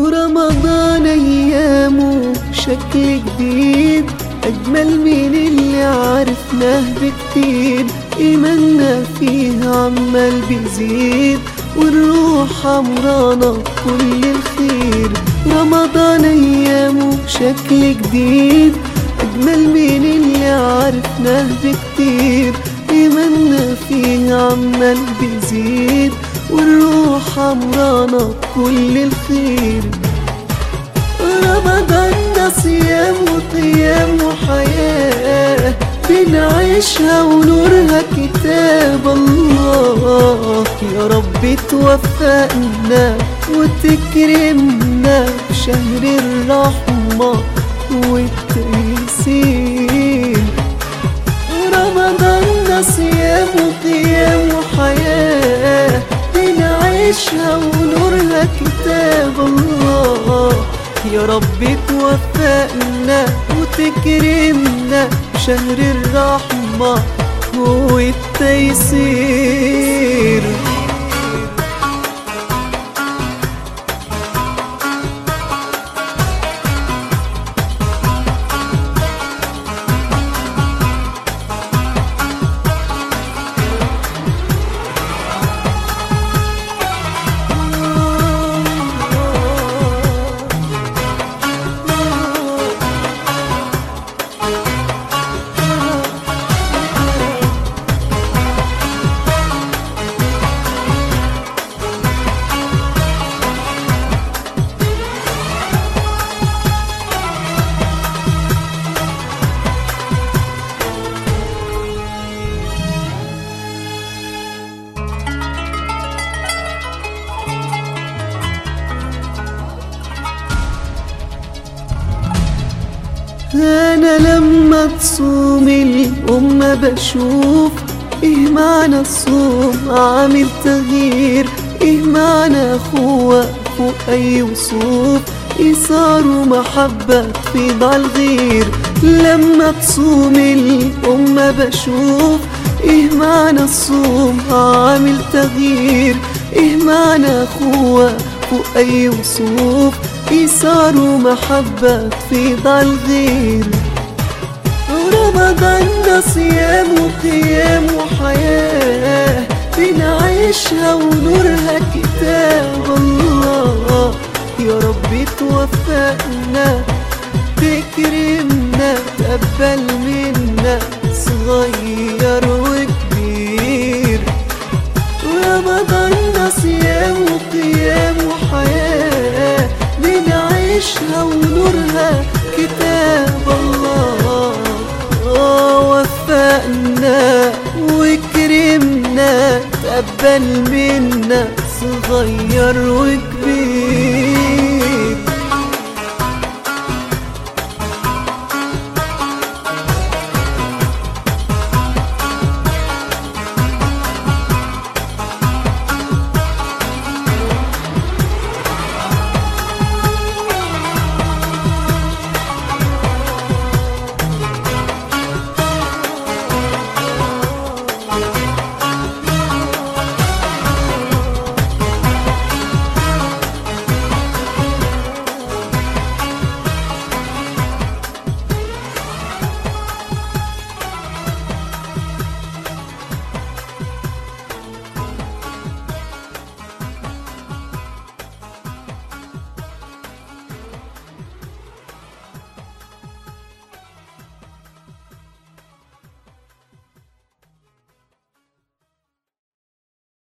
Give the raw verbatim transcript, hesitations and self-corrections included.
ورمضان أيامه شكل جديد، أجمل من اللي عرفناه بكتير. إيماننا فيه عمال بيزيد، والروح عمرانة بكل الخير. رمضان أيامه شكل جديد، أجمل من اللي عرفناه بكتير. إيماننا فيه عمال بيزيد، والروح عمرانة بكل الخير. رمضان ده صيام وقيام وحياة، بنعيشها ونورها كتاب الله. يا رب توفقنا وتكرمنا بشهر الرحمة والتيسير. رمضان ده صيام وقيام وحياة، بنعيشها ونورها كتاب الله. يا رب توفقنا وتكرمنا بشهر الرحمة والتيسير. أنا لما تصوم الأمة بشوف إيه معنى الصوم، عامل تغيير. إيه معنى أخوة فوق أي وصوف، إيثار ومحبة تفيض عالغير. لما تصوم الأمة بشوف إيه معنى الصوم، عامل تغيير. إيه معنى أخوة فوق أي وصوف، إيثار ومحبة تفيض عالغير. رمضان ده صيام وقيام وحياة، بنعيشها ونورها كتاب الله. يا رب توفقنا تكرمنا، تقبل منا صغير وكبير. رمضان ده صيام وقيام وحياة، بنعيشها ونورها كتاب الله. وفقنا وكرمنا، تقبل منا صغير وكبير.